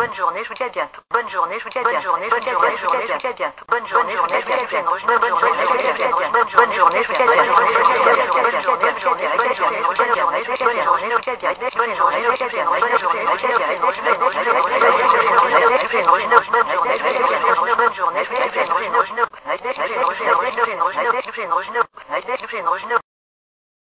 Bonne journée, je vous dis à bientôt. Bonne journée, je vous dis à bientôt. Bonne journée, je vous dis à bientôt. Bonne journée, je vous dis à bientôt. Bonne journée, je vous dis à bientôt. Bonne journée, je vous dis à bientôt. Bonne journée, je vous dis à bientôt. Bonne journée, je vous dis à bientôt. Bonne journée, je vous dis à bientôt. Bonne journée, je vous dis à bientôt. Bonne journée, je vous dis à bientôt. Bonne journée, je vous dis à bientôt. Bonne journée, je vous dis à bientôt.